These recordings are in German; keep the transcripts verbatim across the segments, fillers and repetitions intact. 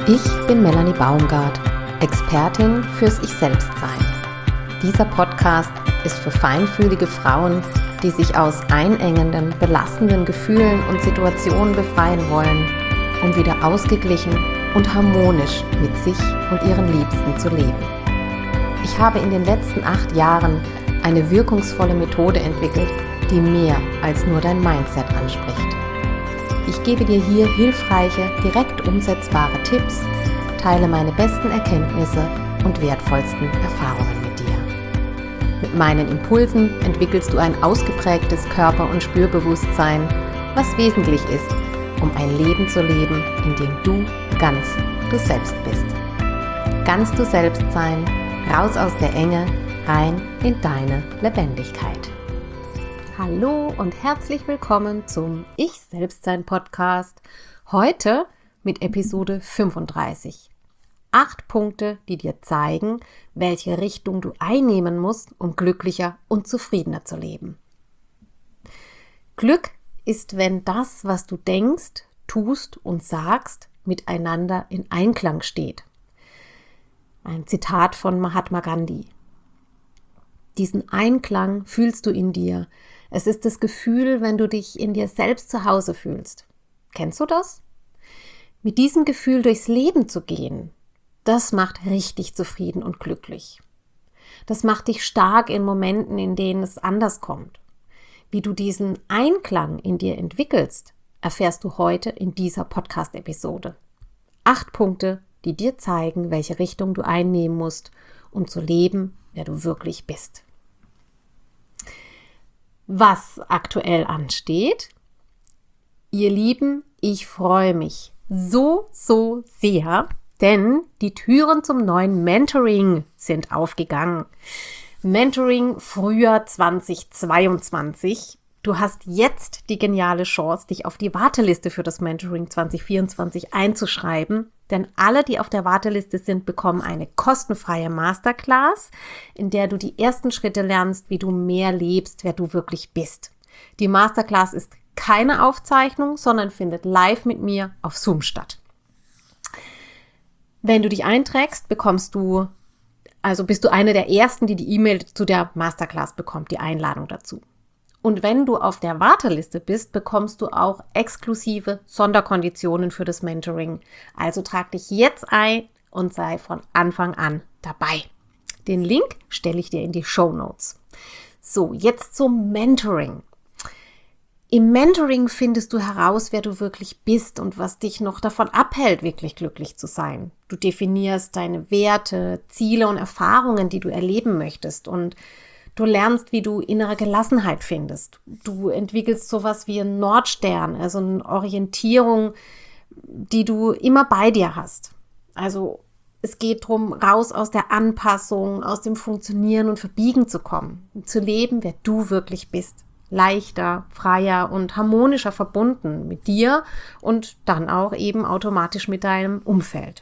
Ich bin Melanie Baumgart, Expertin fürs Ich-Selbst-Sein. Dieser Podcast ist für feinfühlige Frauen, die sich aus einengenden, belastenden Gefühlen und Situationen befreien wollen, um wieder ausgeglichen und harmonisch mit sich und ihren Liebsten zu leben. Ich habe in den letzten acht Jahren eine wirkungsvolle Methode entwickelt, die mehr als nur dein Mindset anspricht. Ich gebe dir hier hilfreiche, direkt umsetzbare Tipps, teile meine besten Erkenntnisse und wertvollsten Erfahrungen mit dir. Mit meinen Impulsen entwickelst du ein ausgeprägtes Körper- und Spürbewusstsein, was wesentlich ist, um ein Leben zu leben, in dem du ganz du selbst bist. Ganz du selbst sein, raus aus der Enge, rein in deine Lebendigkeit. Hallo und herzlich willkommen zum Ich-Selbst-Sein-Podcast. Heute mit Episode fünfunddreißig. Acht Punkte, die dir zeigen, welche Richtung du einnehmen musst, um glücklicher und zufriedener zu leben. Glück ist, wenn das, was du denkst, tust und sagst, miteinander in Einklang steht. Ein Zitat von Mahatma Gandhi. Diesen Einklang fühlst du in dir. Es ist das Gefühl, wenn du dich in dir selbst zu Hause fühlst. Kennst du das? Mit diesem Gefühl durchs Leben zu gehen, das macht richtig zufrieden und glücklich. Das macht dich stark in Momenten, in denen es anders kommt. Wie du diesen Einklang in dir entwickelst, erfährst du heute in dieser Podcast-Episode. Acht Punkte, die dir zeigen, welche Richtung du einnehmen musst, um zu leben, wer du wirklich bist. Was aktuell ansteht? Ihr Lieben, ich freue mich so, so sehr, denn die Türen zum neuen Mentoring sind aufgegangen. Mentoring Frühjahr zweitausendzweiundzwanzig. Du hast jetzt die geniale Chance, dich auf die Warteliste für das Mentoring zwanzig vierundzwanzig einzuschreiben, denn alle, die auf der Warteliste sind, bekommen eine kostenfreie Masterclass, in der du die ersten Schritte lernst, wie du mehr lebst, wer du wirklich bist. Die Masterclass ist keine Aufzeichnung, sondern findet live mit mir auf Zoom statt. Wenn du dich einträgst, bekommst du, also bist du eine der ersten, die die E-Mail zu der Masterclass bekommt, die Einladung dazu. Und wenn du auf der Warteliste bist, bekommst du auch exklusive Sonderkonditionen für das Mentoring. Also trag dich jetzt ein und sei von Anfang an dabei. Den Link stelle ich dir in die Shownotes. So, jetzt zum Mentoring. Im Mentoring findest du heraus, wer du wirklich bist und was dich noch davon abhält, wirklich glücklich zu sein. Du definierst deine Werte, Ziele und Erfahrungen, die du erleben möchtest, und du lernst, wie du innere Gelassenheit findest. Du entwickelst sowas wie einen Nordstern, also eine Orientierung, die du immer bei dir hast. Also es geht darum, raus aus der Anpassung, aus dem Funktionieren und Verbiegen zu kommen, zu leben, wer du wirklich bist. Leichter, freier und harmonischer verbunden mit dir und dann auch eben automatisch mit deinem Umfeld.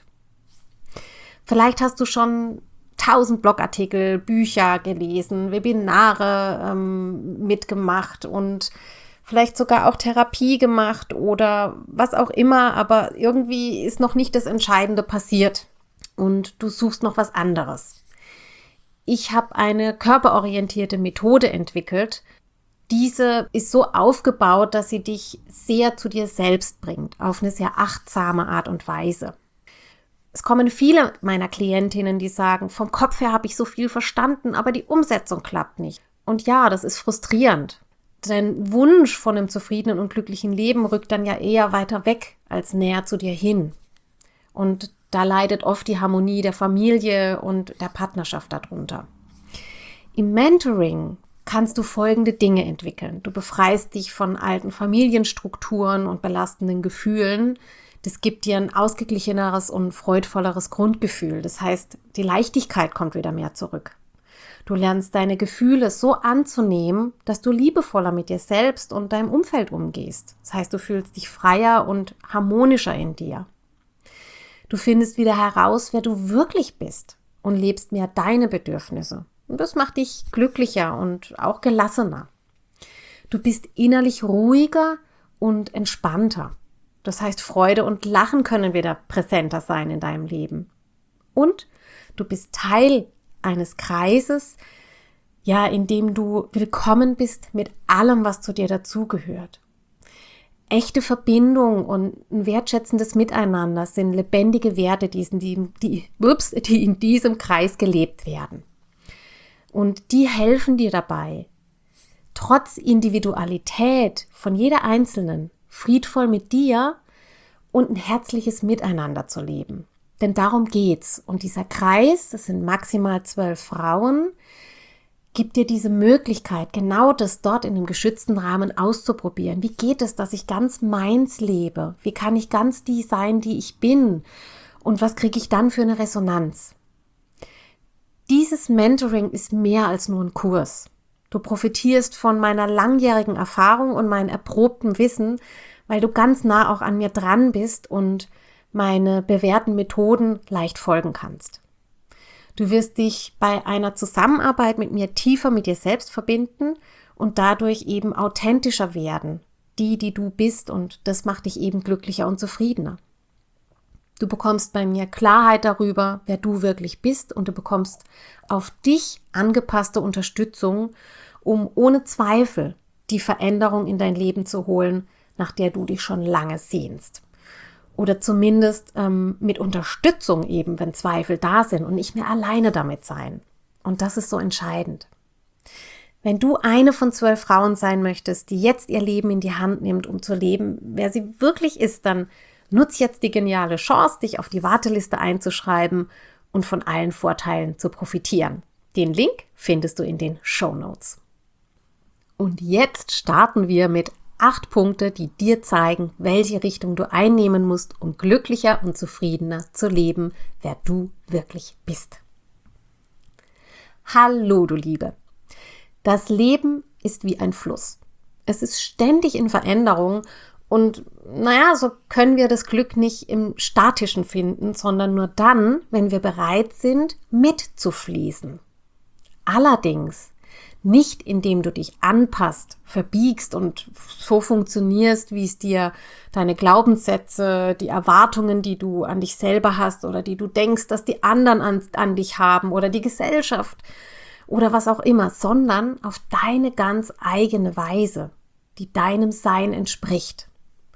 Vielleicht hast du schon tausend Blogartikel, Bücher gelesen, Webinare ähm, mitgemacht und vielleicht sogar auch Therapie gemacht oder was auch immer, aber irgendwie ist noch nicht das Entscheidende passiert und du suchst noch was anderes. Ich habe eine körperorientierte Methode entwickelt. Diese ist so aufgebaut, dass sie dich sehr zu dir selbst bringt, auf eine sehr achtsame Art und Weise. Es kommen viele meiner Klientinnen, die sagen, vom Kopf her habe ich so viel verstanden, aber die Umsetzung klappt nicht. Und ja, das ist frustrierend. Dein Wunsch von einem zufriedenen und glücklichen Leben rückt dann ja eher weiter weg als näher zu dir hin. Und da leidet oft die Harmonie der Familie und der Partnerschaft darunter. Im Mentoring kannst du folgende Dinge entwickeln. Du befreist dich von alten Familienstrukturen und belastenden Gefühlen. Das gibt dir ein ausgeglicheneres und freudvolleres Grundgefühl. Das heißt, die Leichtigkeit kommt wieder mehr zurück. Du lernst deine Gefühle so anzunehmen, dass du liebevoller mit dir selbst und deinem Umfeld umgehst. Das heißt, du fühlst dich freier und harmonischer in dir. Du findest wieder heraus, wer du wirklich bist und lebst mehr deine Bedürfnisse. Und das macht dich glücklicher und auch gelassener. Du bist innerlich ruhiger und entspannter. Das heißt, Freude und Lachen können wieder präsenter sein in deinem Leben. Und du bist Teil eines Kreises, ja, in dem du willkommen bist mit allem, was zu dir dazugehört. Echte Verbindung und ein wertschätzendes Miteinander sind lebendige Werte, die, die, die, ups, die in diesem Kreis gelebt werden. Und die helfen dir dabei, trotz Individualität von jeder Einzelnen friedvoll mit dir und ein herzliches Miteinander zu leben. Denn darum geht's. Und dieser Kreis, das sind maximal zwölf Frauen, gibt dir diese Möglichkeit, genau das dort in einem geschützten Rahmen auszuprobieren. Wie geht es, dass ich ganz meins lebe? Wie kann ich ganz die sein, die ich bin? Und was kriege ich dann für eine Resonanz? Dieses Mentoring ist mehr als nur ein Kurs. Du profitierst von meiner langjährigen Erfahrung und meinem erprobten Wissen, weil du ganz nah auch an mir dran bist und meine bewährten Methoden leicht folgen kannst. Du wirst dich bei einer Zusammenarbeit mit mir tiefer mit dir selbst verbinden und dadurch eben authentischer werden, die, die du bist, und das macht dich eben glücklicher und zufriedener. Du bekommst bei mir Klarheit darüber, wer du wirklich bist, und du bekommst auf dich angepasste Unterstützung, um ohne Zweifel die Veränderung in dein Leben zu holen, nach der du dich schon lange sehnst. Oder zumindest ähm, mit Unterstützung eben, wenn Zweifel da sind und nicht mehr alleine damit sein. Und das ist so entscheidend. Wenn du eine von zwölf Frauen sein möchtest, die jetzt ihr Leben in die Hand nimmt, um zu leben, wer sie wirklich ist, dann nutz jetzt die geniale Chance, dich auf die Warteliste einzuschreiben und von allen Vorteilen zu profitieren. Den Link findest du in den Shownotes. Und jetzt starten wir mit acht Punkte, die dir zeigen, welche Richtung du einnehmen musst, um glücklicher und zufriedener zu leben, wer du wirklich bist. Hallo, du Liebe. Das Leben ist wie ein Fluss. Es ist ständig in Veränderung und naja, so können wir das Glück nicht im Statischen finden, sondern nur dann, wenn wir bereit sind, mitzufließen. Allerdings nicht, indem du dich anpasst, verbiegst und so funktionierst, wie es dir deine Glaubenssätze, die Erwartungen, die du an dich selber hast oder die du denkst, dass die anderen an, an dich haben oder die Gesellschaft oder was auch immer, sondern auf deine ganz eigene Weise, die deinem Sein entspricht.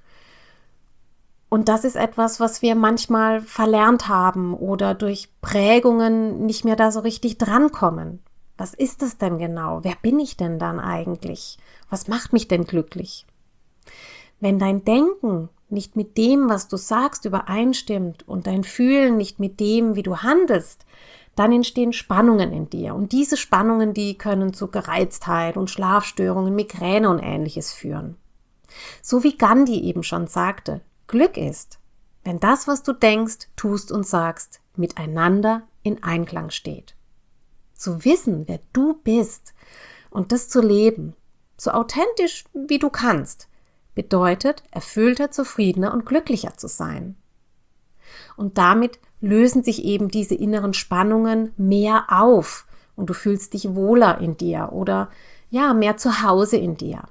Und das ist etwas, was wir manchmal verlernt haben oder durch Prägungen nicht mehr da so richtig drankommen. Was ist es denn genau? Wer bin ich denn dann eigentlich? Was macht mich denn glücklich? Wenn dein Denken nicht mit dem, was du sagst, übereinstimmt und dein Fühlen nicht mit dem, wie du handelst, dann entstehen Spannungen in dir. Und diese Spannungen, die können zu Gereiztheit und Schlafstörungen, Migräne und Ähnliches führen. So wie Gandhi eben schon sagte, Glück ist, wenn das, was du denkst, tust und sagst, miteinander in Einklang steht. Zu wissen, wer du bist und das zu leben, so authentisch wie du kannst, bedeutet, erfüllter, zufriedener und glücklicher zu sein. Und damit lösen sich eben diese inneren Spannungen mehr auf und du fühlst dich wohler in dir oder ja, mehr zu Hause in dir.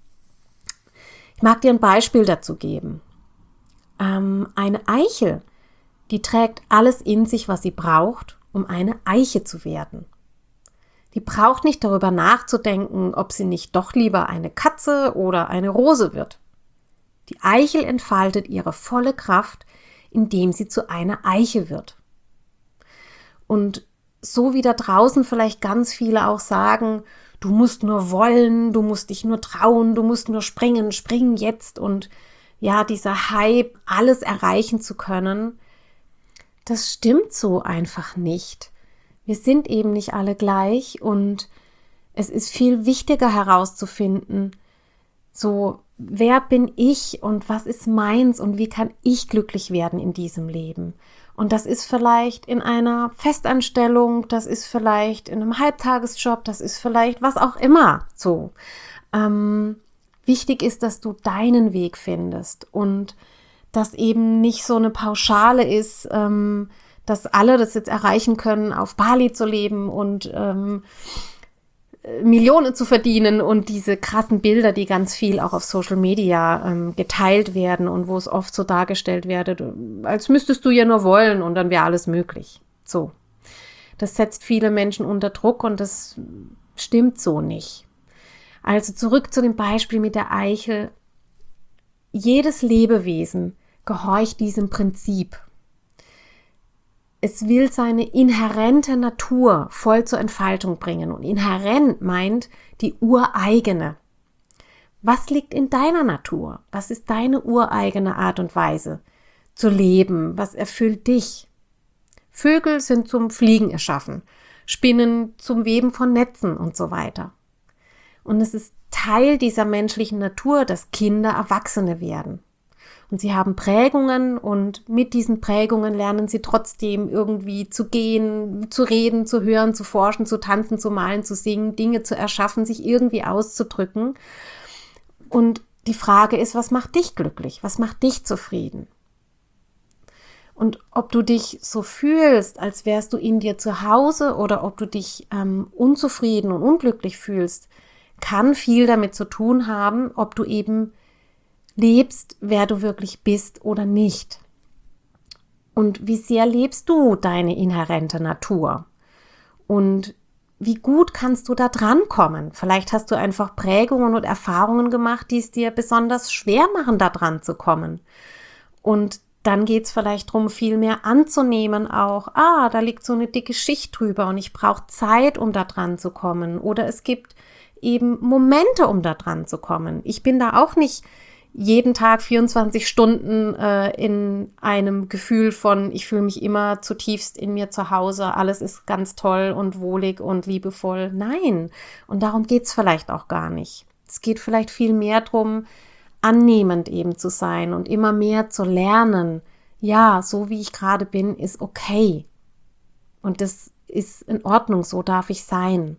Ich mag dir ein Beispiel dazu geben. Ähm, eine Eichel, die trägt alles in sich, was sie braucht, um eine Eiche zu werden. Die braucht nicht darüber nachzudenken, ob sie nicht doch lieber eine Katze oder eine Rose wird. Die Eichel entfaltet ihre volle Kraft, indem sie zu einer Eiche wird. Und so wie da draußen vielleicht ganz viele auch sagen, du musst nur wollen, du musst dich nur trauen, du musst nur springen, springen jetzt und ja, dieser Hype, alles erreichen zu können, das stimmt so einfach nicht. Wir sind eben nicht alle gleich und es ist viel wichtiger herauszufinden, so, wer bin ich und was ist meins und wie kann ich glücklich werden in diesem Leben? Und das ist vielleicht in einer Festanstellung, das ist vielleicht in einem Halbtagesjob, das ist vielleicht was auch immer so. Ähm, wichtig ist, dass du deinen Weg findest und dass eben nicht so eine Pauschale ist, ähm, dass alle das jetzt erreichen können, auf Bali zu leben und ähm, Millionen zu verdienen und diese krassen Bilder, die ganz viel auch auf Social Media ähm, geteilt werden und wo es oft so dargestellt wird, als müsstest du ja nur wollen und dann wäre alles möglich. So. Das setzt viele Menschen unter Druck und das stimmt so nicht. Also zurück zu dem Beispiel mit der Eichel. Jedes Lebewesen gehorcht diesem Prinzip. Es will seine inhärente Natur voll zur Entfaltung bringen. Und inhärent meint die ureigene. Was liegt in deiner Natur? Was ist deine ureigene Art und Weise zu leben? Was erfüllt dich? Vögel sind zum Fliegen erschaffen, Spinnen zum Weben von Netzen und so weiter. Und es ist Teil dieser menschlichen Natur, dass Kinder Erwachsene werden. Und sie haben Prägungen und mit diesen Prägungen lernen sie trotzdem irgendwie zu gehen, zu reden, zu hören, zu forschen, zu tanzen, zu malen, zu singen, Dinge zu erschaffen, sich irgendwie auszudrücken. Und die Frage ist, was macht dich glücklich? Was macht dich zufrieden? Und ob du dich so fühlst, als wärst du in dir zu Hause oder ob du dich ähm, unzufrieden und unglücklich fühlst, kann viel damit zu tun haben, ob du eben lebst, wer du wirklich bist oder nicht. Und wie sehr lebst du deine inhärente Natur? Und wie gut kannst du da drankommen? Vielleicht hast du einfach Prägungen und Erfahrungen gemacht, die es dir besonders schwer machen, da dran zu kommen. Und dann geht es vielleicht darum, viel mehr anzunehmen auch, ah, da liegt so eine dicke Schicht drüber und ich brauche Zeit, um da dran zu kommen. Oder es gibt eben Momente, um da dran zu kommen. Ich bin da auch nicht jeden Tag vierundzwanzig Stunden äh, in einem Gefühl von, ich fühle mich immer zutiefst in mir zu Hause, alles ist ganz toll und wohlig und liebevoll. Nein, und darum geht's vielleicht auch gar nicht. Es geht vielleicht viel mehr darum, annehmend eben zu sein und immer mehr zu lernen. Ja, so wie ich gerade bin, ist okay. Und das ist in Ordnung, so darf ich sein.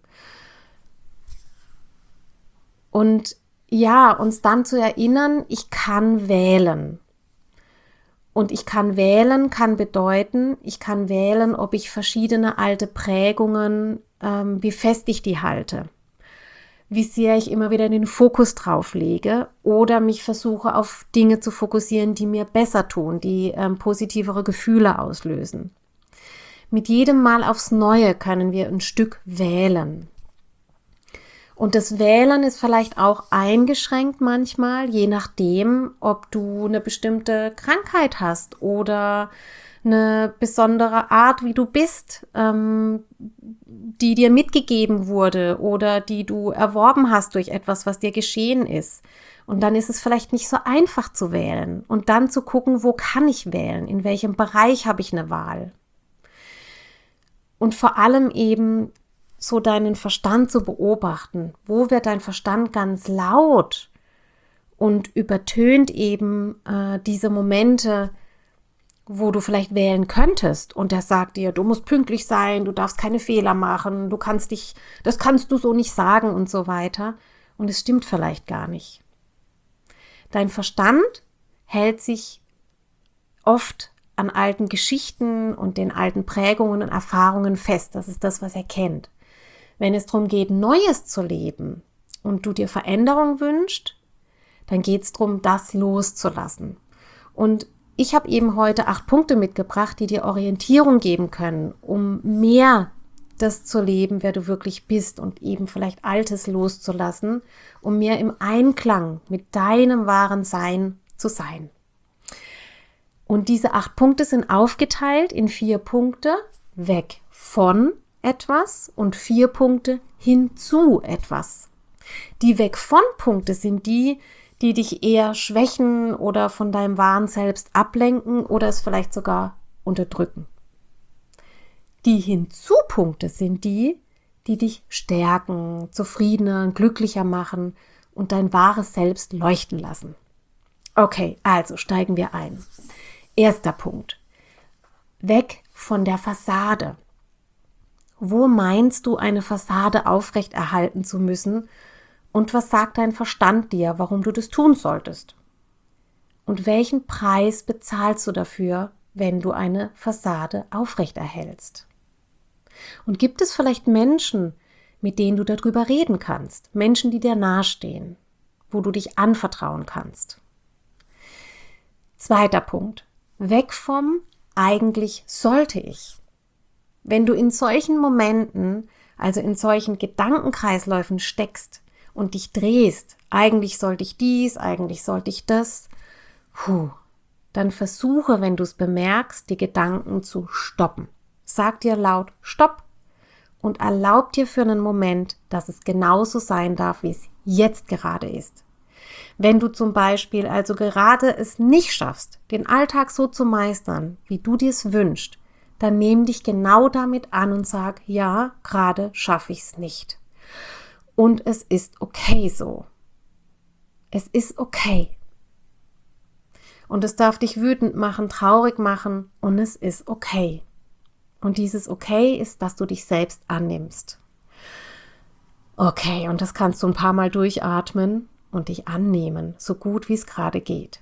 Und ja, uns dann zu erinnern, ich kann wählen. Und ich kann wählen, kann bedeuten, ich kann wählen, ob ich verschiedene alte Prägungen, ähm, wie fest ich die halte. Wie sehr ich immer wieder den Fokus drauf lege oder mich versuche, auf Dinge zu fokussieren, die mir besser tun, die ähm, positivere Gefühle auslösen. Mit jedem Mal aufs Neue können wir ein Stück wählen. Und das Wählen ist vielleicht auch eingeschränkt manchmal, je nachdem, ob du eine bestimmte Krankheit hast oder eine besondere Art, wie du bist, ähm, die dir mitgegeben wurde oder die du erworben hast durch etwas, was dir geschehen ist. Und dann ist es vielleicht nicht so einfach zu wählen und dann zu gucken, wo kann ich wählen, in welchem Bereich habe ich eine Wahl. Und vor allem eben so deinen Verstand zu beobachten. Wo wird dein Verstand ganz laut und übertönt eben äh, diese Momente, wo du vielleicht wählen könntest und der sagt dir, du musst pünktlich sein, du darfst keine Fehler machen, du kannst dich, das kannst du so nicht sagen und so weiter. Und es stimmt vielleicht gar nicht. Dein Verstand hält sich oft an alten Geschichten und den alten Prägungen und Erfahrungen fest. Das ist das, was er kennt. Wenn es darum geht, Neues zu leben und du dir Veränderung wünschst, dann geht es darum, das loszulassen. Und ich habe eben heute acht Punkte mitgebracht, die dir Orientierung geben können, um mehr das zu leben, wer du wirklich bist und eben vielleicht Altes loszulassen, um mehr im Einklang mit deinem wahren Sein zu sein. Und diese acht Punkte sind aufgeteilt in vier Punkte, weg von etwas und vier Punkte hinzu etwas. Die weg von Punkte sind die, die dich eher schwächen oder von deinem wahren Selbst ablenken oder es vielleicht sogar unterdrücken. Die Hinzu-Punkte sind die, die dich stärken, zufriedener, glücklicher machen und dein wahres Selbst leuchten lassen. Okay, also steigen wir ein. Erster Punkt. Weg von der Fassade. Wo meinst du, eine Fassade aufrechterhalten zu müssen? Und was sagt dein Verstand dir, warum du das tun solltest? Und welchen Preis bezahlst du dafür, wenn du eine Fassade aufrechterhältst? Und gibt es vielleicht Menschen, mit denen du darüber reden kannst. Menschen, die dir nahestehen, wo du dich anvertrauen kannst. Zweiter Punkt. Weg vom eigentlich sollte ich. Wenn du in solchen Momenten, also in solchen Gedankenkreisläufen steckst und dich drehst, eigentlich sollte ich dies, eigentlich sollte ich das, puh, dann versuche, wenn du es bemerkst, die Gedanken zu stoppen. Sag dir laut Stopp und erlaub dir für einen Moment, dass es genauso sein darf, wie es jetzt gerade ist. Wenn du zum Beispiel also gerade es nicht schaffst, den Alltag so zu meistern, wie du dir es wünschst, dann nimm dich genau damit an und sag, ja, gerade schaffe ich es nicht. Und es ist okay so. Es ist okay. Und es darf dich wütend machen, traurig machen und es ist okay. Und dieses Okay ist, dass du dich selbst annimmst. Okay, und das kannst du ein paar Mal durchatmen und dich annehmen, so gut wie es gerade geht.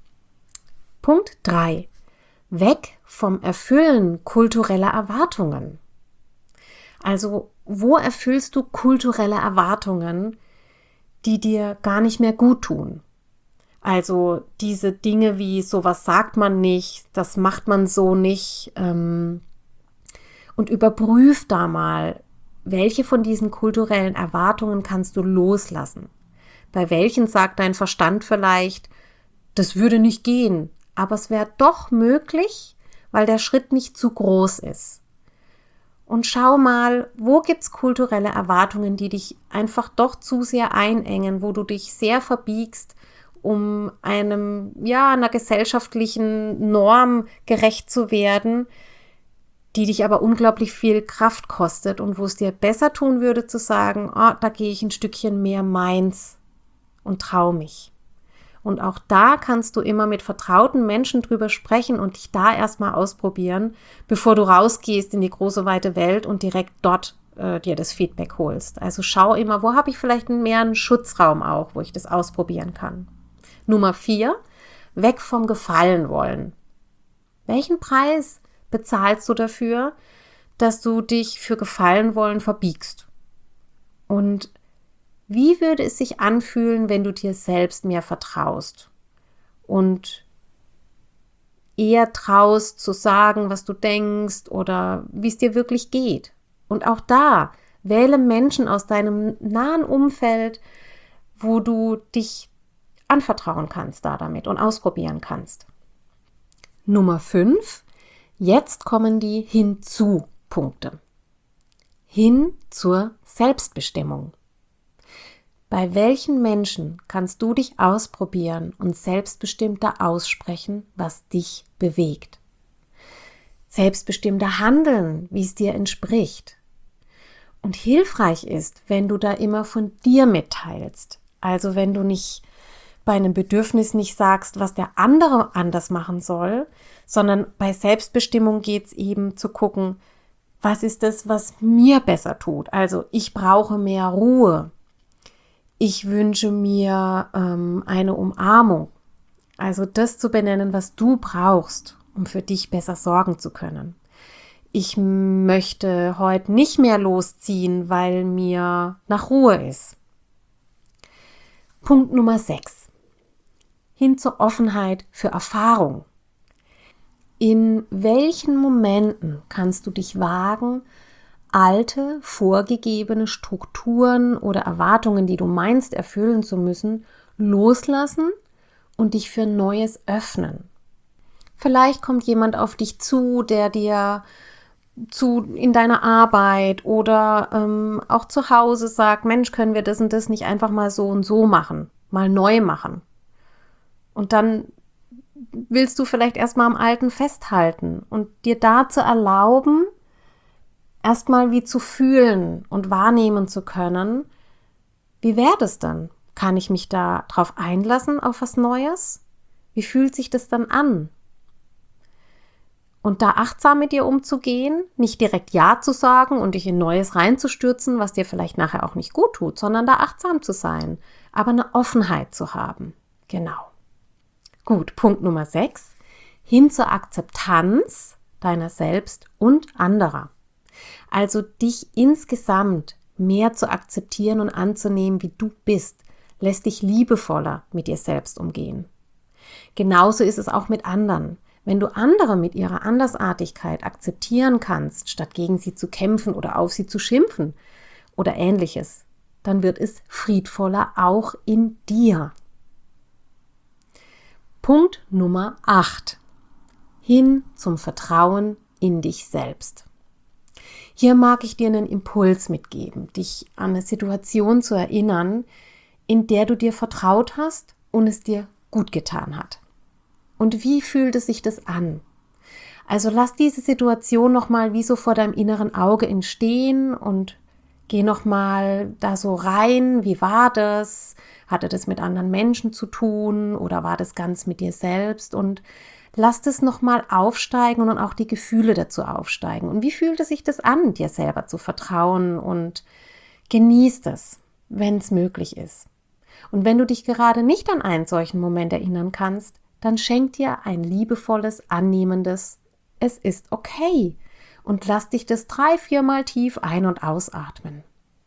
Punkt drei. Weg vom Erfüllen kultureller Erwartungen. Also, wo erfüllst du kulturelle Erwartungen, die dir gar nicht mehr gut tun? Also diese Dinge wie, sowas sagt man nicht, das macht man so nicht. Ähm, und überprüf da mal, welche von diesen kulturellen Erwartungen kannst du loslassen. Bei welchen sagt dein Verstand vielleicht, das würde nicht gehen, aber es wäre doch möglich, weil der Schritt nicht zu groß ist. Und schau mal, wo gibt's kulturelle Erwartungen, die dich einfach doch zu sehr einengen, wo du dich sehr verbiegst, um einem, ja, einer gesellschaftlichen Norm gerecht zu werden, die dich aber unglaublich viel Kraft kostet und wo es dir besser tun würde zu sagen, oh, da gehe ich ein Stückchen mehr meins und trau mich. Und auch da kannst du immer mit vertrauten Menschen drüber sprechen und dich da erstmal ausprobieren, bevor du rausgehst in die große weite Welt und direkt dort äh, dir das Feedback holst. Also schau immer, wo habe ich vielleicht mehr einen Schutzraum auch, wo ich das ausprobieren kann. Nummer vier, weg vom Gefallen wollen. Welchen Preis bezahlst du dafür, dass du dich für Gefallen wollen verbiegst? Und wie würde es sich anfühlen, wenn du dir selbst mehr vertraust und eher traust zu sagen, was du denkst oder wie es dir wirklich geht? Und auch da, wähle Menschen aus deinem nahen Umfeld, wo du dich anvertrauen kannst da damit und ausprobieren kannst. Nummer fünf, jetzt kommen die Hinzu-Punkte. Hin zur Selbstbestimmung. Bei welchen Menschen kannst du dich ausprobieren und selbstbestimmter aussprechen, was dich bewegt? Selbstbestimmter handeln, wie es dir entspricht. Und hilfreich ist, wenn du da immer von dir mitteilst. Also wenn du nicht bei einem Bedürfnis nicht sagst, was der andere anders machen soll, sondern bei Selbstbestimmung geht es eben zu gucken, was ist das, was mir besser tut. Also ich brauche mehr Ruhe. Ich wünsche mir ähm, eine Umarmung. Also das zu benennen, was du brauchst, um für dich besser sorgen zu können. Ich möchte heute nicht mehr losziehen, weil mir nach Ruhe ist. Punkt Nummer sechs. Hin zur Offenheit für Erfahrung. In welchen Momenten kannst du dich wagen, alte, vorgegebene Strukturen oder Erwartungen, die du meinst erfüllen zu müssen, loslassen und dich für Neues öffnen? Vielleicht kommt jemand auf dich zu, der dir zu in deiner Arbeit oder ähm, auch zu Hause sagt, Mensch, können wir das und das nicht einfach mal so und so machen, mal neu machen. Und dann willst du vielleicht erstmal am Alten festhalten und dir da zu erlauben, erstmal wie zu fühlen und wahrnehmen zu können, wie wäre das dann? Kann ich mich da drauf einlassen, auf was Neues? Wie fühlt sich das dann an? Und da achtsam mit dir umzugehen, nicht direkt Ja zu sagen und dich in Neues reinzustürzen, was dir vielleicht nachher auch nicht gut tut, sondern da achtsam zu sein, aber eine Offenheit zu haben. Genau. Gut, Punkt Nummer sechs. Hin zur Akzeptanz deiner selbst und anderer. Also dich insgesamt mehr zu akzeptieren und anzunehmen, wie du bist, lässt dich liebevoller mit dir selbst umgehen. Genauso ist es auch mit anderen. Wenn du andere mit ihrer Andersartigkeit akzeptieren kannst, statt gegen sie zu kämpfen oder auf sie zu schimpfen oder Ähnliches, dann wird es friedvoller auch in dir. Punkt Nummer acht. Hin zum Vertrauen in dich selbst. Hier mag ich dir einen Impuls mitgeben, dich an eine Situation zu erinnern, in der du dir vertraut hast und es dir gut getan hat. Und wie fühlte sich das an? Also lass diese Situation nochmal wie so vor deinem inneren Auge entstehen und geh nochmal da so rein. Wie war das? Hatte das mit anderen Menschen zu tun oder war das ganz mit dir selbst? Und lass das nochmal aufsteigen und auch die Gefühle dazu aufsteigen. Und wie fühlte sich das an, dir selber zu vertrauen? Und genieß das, wenn es möglich ist. Und wenn du dich gerade nicht an einen solchen Moment erinnern kannst, dann schenk dir ein liebevolles, annehmendes „Es ist okay" und lass dich das drei, viermal tief ein- und ausatmen.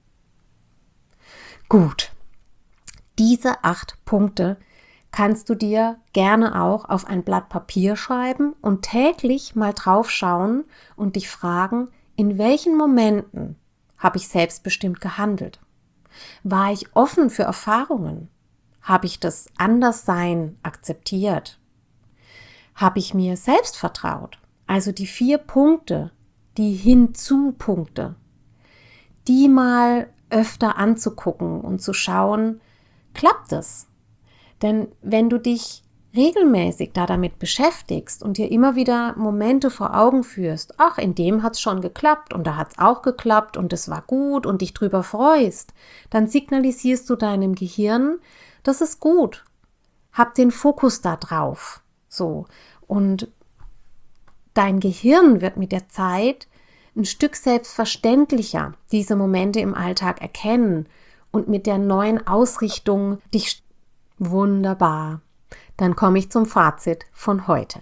Gut, diese acht Punkte kannst du dir gerne auch auf ein Blatt Papier schreiben und täglich mal drauf schauen und dich fragen, in welchen Momenten habe ich selbstbestimmt gehandelt? War ich offen für Erfahrungen? Habe ich das Anderssein akzeptiert? Habe ich mir selbst vertraut? Also die vier Punkte, die Hinzu-Punkte, die mal öfter anzugucken und zu schauen, klappt es? Denn wenn du dich regelmäßig da damit beschäftigst und dir immer wieder Momente vor Augen führst, ach, in dem hat es schon geklappt und da hat es auch geklappt und es war gut und dich drüber freust, dann signalisierst du deinem Gehirn, das ist gut. Hab den Fokus da drauf. So. Und dein Gehirn wird mit der Zeit ein Stück selbstverständlicher diese Momente im Alltag erkennen und mit der neuen Ausrichtung dich wunderbar. Dann komme ich zum Fazit von heute.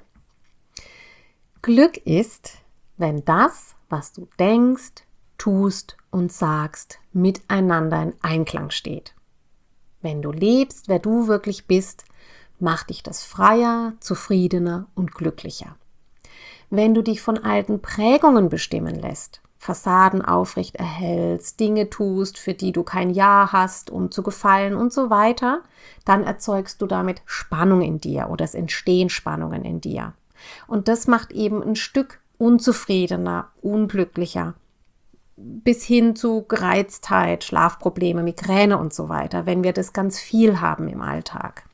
Glück ist, wenn das, was du denkst, tust und sagst, miteinander in Einklang steht. Wenn du lebst, wer du wirklich bist, macht dich das freier, zufriedener und glücklicher. Wenn du dich von alten Prägungen bestimmen lässt, Fassaden aufrecht erhältst, Dinge tust, für die du kein Ja hast, um zu gefallen und so weiter, dann erzeugst du damit Spannung in dir oder es entstehen Spannungen in dir. Und das macht eben ein Stück unzufriedener, unglücklicher, bis hin zu Gereiztheit, Schlafprobleme, Migräne und so weiter, wenn wir das ganz viel haben im Alltag.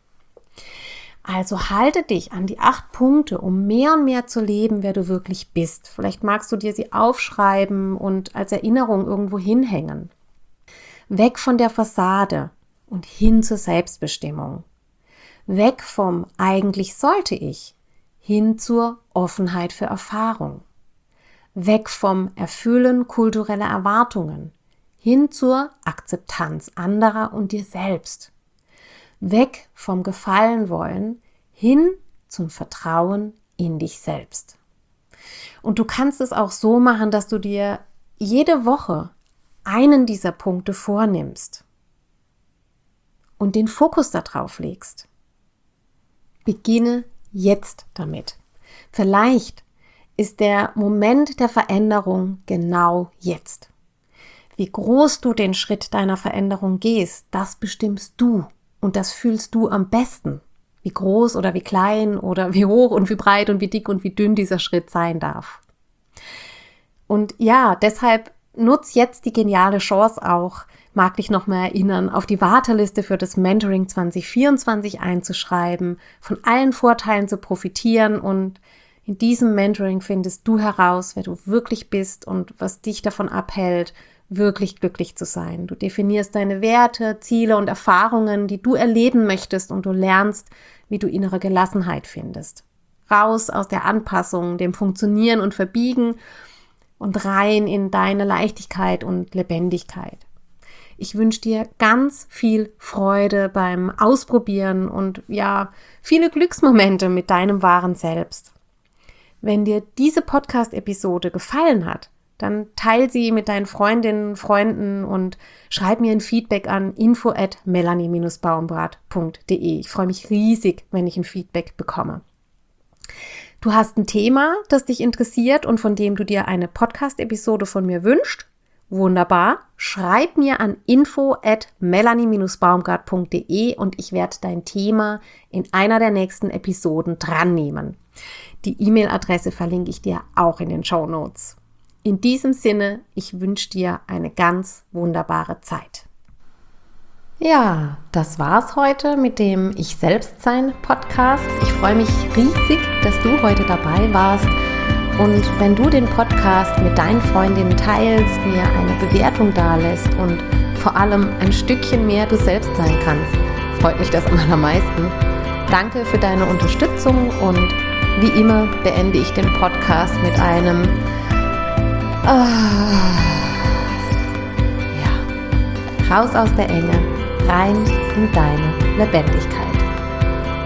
Also halte dich an die acht Punkte, um mehr und mehr zu leben, wer du wirklich bist. Vielleicht magst du dir sie aufschreiben und als Erinnerung irgendwo hinhängen. Weg von der Fassade und hin zur Selbstbestimmung. Weg vom eigentlich sollte ich, hin zur Offenheit für Erfahrung. Weg vom Erfüllen kultureller Erwartungen, hin zur Akzeptanz anderer und dir selbst. Weg vom Gefallen wollen, hin zum Vertrauen in dich selbst. Und du kannst es auch so machen, dass du dir jede Woche einen dieser Punkte vornimmst und den Fokus darauf legst. Beginne jetzt damit. Vielleicht ist der Moment der Veränderung genau jetzt. Wie groß du den Schritt deiner Veränderung gehst, das bestimmst du. Und das fühlst du am besten, wie groß oder wie klein oder wie hoch und wie breit und wie dick und wie dünn dieser Schritt sein darf. Und ja, deshalb nutz jetzt die geniale Chance auch, mag dich noch mal erinnern, auf die Warteliste für das Mentoring zwanzig vierundzwanzig einzuschreiben, von allen Vorteilen zu profitieren und in diesem Mentoring findest du heraus, wer du wirklich bist und was dich davon abhält, wirklich glücklich zu sein. Du definierst deine Werte, Ziele und Erfahrungen, die du erleben möchtest und du lernst, wie du innere Gelassenheit findest. Raus aus der Anpassung, dem Funktionieren und Verbiegen und rein in deine Leichtigkeit und Lebendigkeit. Ich wünsche dir ganz viel Freude beim Ausprobieren und ja, viele Glücksmomente mit deinem wahren Selbst. Wenn dir diese Podcast-Episode gefallen hat, dann teil sie mit deinen Freundinnen, Freunden und schreib mir ein Feedback an info at melanie dash baumbrat punkt de. Ich freue mich riesig, wenn ich ein Feedback bekomme. Du hast ein Thema, das dich interessiert und von dem du dir eine Podcast-Episode von mir wünschst? Wunderbar. Schreib mir an info at melanie dash baumbrat punkt de und ich werde dein Thema in einer der nächsten Episoden dran nehmen. Die E-Mail-Adresse verlinke ich dir auch in den Shownotes. In diesem Sinne, ich wünsche dir eine ganz wunderbare Zeit. Ja, das war's heute mit dem Ich Selbstsein Podcast. Ich freue mich riesig, dass du heute dabei warst. Und wenn du den Podcast mit deinen Freundinnen teilst, mir eine Bewertung dalässt und vor allem ein Stückchen mehr du selbst sein kannst, freut mich das am allermeisten. Danke für deine Unterstützung und wie immer beende ich den Podcast mit einem ah, ja, raus aus der Enge, rein in deine Lebendigkeit.